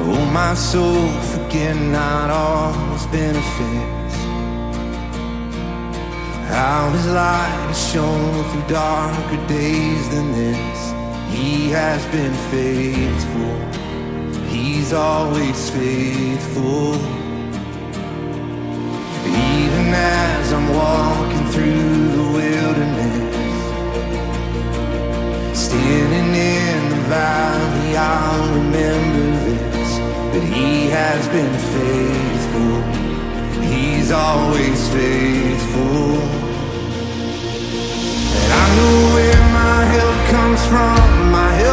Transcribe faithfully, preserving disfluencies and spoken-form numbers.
Oh, my soul, forget not all his benefits. How his light is shown through darker days than this. He has been faithful, he's always faithful. Even as I'm walking through the wilderness, standing in the valley, I'll remember this, that he has been faithful, he's always faithful. And I know where my help comes from, my help